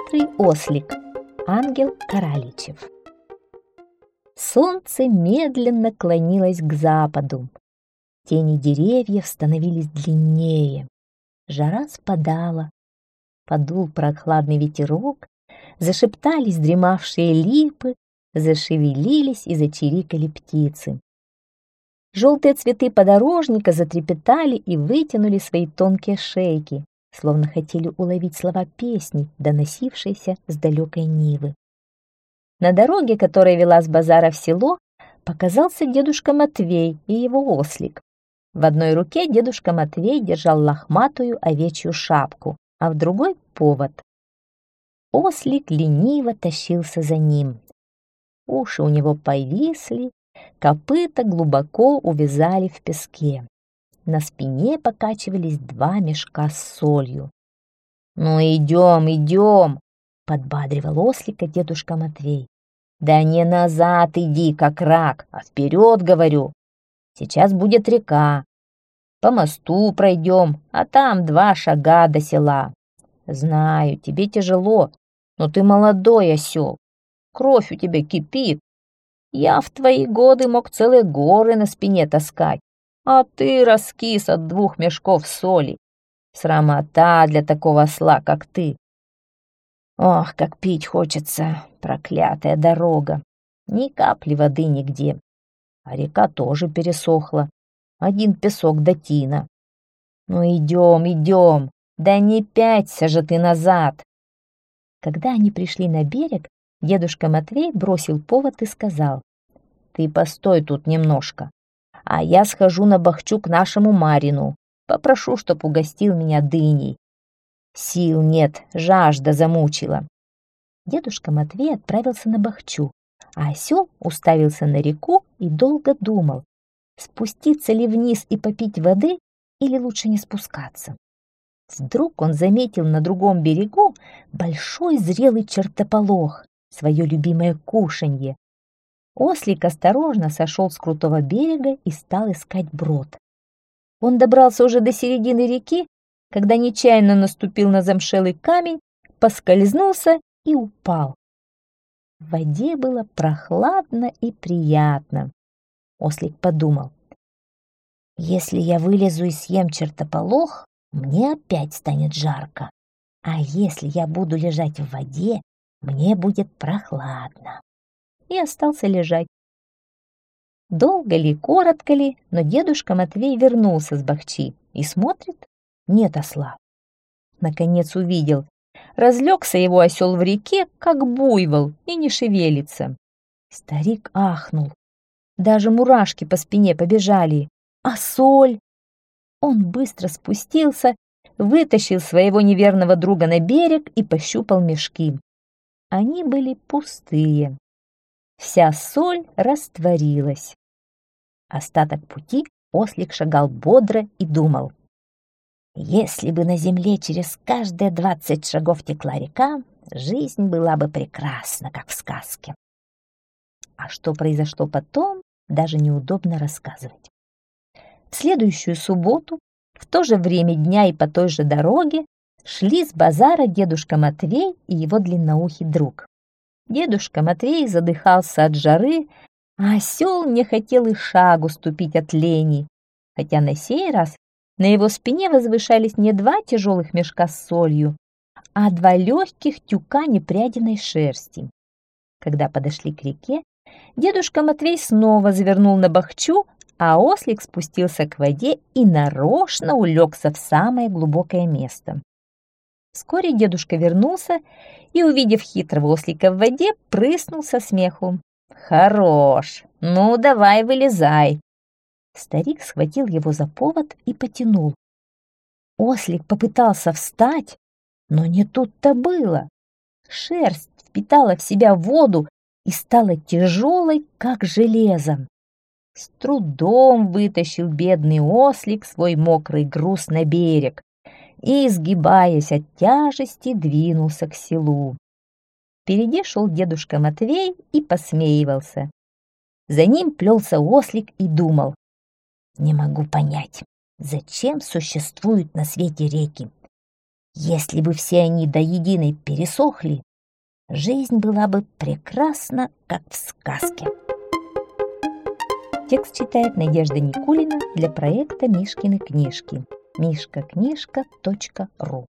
Хитрый ослик. Ангел Караличев. Солнце медленно клонилось к западу. Тени деревьев становились длиннее. Жара спадала. Подул прохладный ветерок. Зашептались дремавшие липы, зашевелились и зачирикали птицы. Желтые цветы подорожника затрепетали и вытянули свои тонкие шейки, словно хотели уловить слова песни, доносившейся с далекой нивы. На дороге, которая вела с базара в село, показался дедушка Матвей и его ослик. В одной руке дедушка Матвей держал лохматую овечью шапку, а в другой — повод. Ослик лениво тащился за ним. Уши у него повисли, копыта глубоко увязали в песке. На спине покачивались 2 мешка с солью. «Ну, идем, идем!» — подбадривал ослика дедушка Матвей. «Да не назад иди, как рак, а вперед, говорю. Сейчас будет река. По мосту пройдем, а там 2 шага до села. Знаю, тебе тяжело, но ты молодой осел. Кровь у тебя кипит. Я в твои годы мог целые горы на спине таскать, а ты раскис от 2 мешков соли. Срамота для такого осла, как ты. Ох, как пить хочется, проклятая дорога. Ни капли воды нигде. А река тоже пересохла. Один песок да тина. Ну идем, идем, да не пяться же ты назад. Когда они пришли на берег, дедушка Матвей бросил повод и сказал: «Ты постой тут немножко, а я схожу на бахчу к нашему Марину, попрошу, чтоб угостил меня дыней. Сил нет, жажда замучила». Дедушка Матвей отправился на бахчу, а осел уставился на реку и долго думал, спуститься ли вниз и попить воды или лучше не спускаться. Вдруг он заметил на другом берегу большой зрелый чертополох, свое любимое кушанье. Ослик осторожно сошел с крутого берега и стал искать брод. Он добрался уже до середины реки, когда нечаянно наступил на замшелый камень, поскользнулся и упал. В воде было прохладно и приятно. Ослик подумал: «Если я вылезу и съем чертополох, мне опять станет жарко, а если я буду лежать в воде, мне будет прохладно». И остался лежать. Долго ли, коротко ли, но дедушка Матвей вернулся с бахчи и смотрит — нет осла. Наконец увидел. Разлегся его осел в реке, как буйвол, и не шевелится. Старик ахнул. Даже мурашки по спине побежали. А соль? Он быстро спустился, вытащил своего неверного друга на берег и пощупал мешки. Они были пустые. Вся соль растворилась. Остаток пути ослик шагал бодро и думал: «Если бы на земле через каждые 20 шагов текла река, жизнь была бы прекрасна, как в сказке». А что произошло потом, даже неудобно рассказывать. В следующую субботу, в то же время дня и по той же дороге, шли с базара дедушка Матвей и его длинноухий друг. Дедушка Матвей задыхался от жары, а осел не хотел и шагу ступить от лени, хотя на сей раз на его спине возвышались не 2 тяжелых мешка с солью, а 2 легких тюка непрядиной шерсти. Когда подошли к реке, дедушка Матвей снова завернул на бахчу, а ослик спустился к воде и нарочно улегся в самое глубокое место. Вскоре дедушка вернулся и, увидев хитрого ослика в воде, прыснул со смеху. «Хорош! Ну, давай, вылезай!» Старик схватил его за повод и потянул. Ослик попытался встать, но не тут-то было. Шерсть впитала в себя воду и стала тяжелой, как железо. С трудом вытащил бедный ослик свой мокрый груз на берег и, изгибаясь от тяжести, двинулся к селу. Впереди шел дедушка Матвей и посмеивался. За ним плелся ослик и думал: «Не могу понять, зачем существуют на свете реки? Если бы все они до единой пересохли, жизнь была бы прекрасна, как в сказке. Текст читает Надежда Никулина для проекта «Мишкины книжки» mishkaknижка.ру.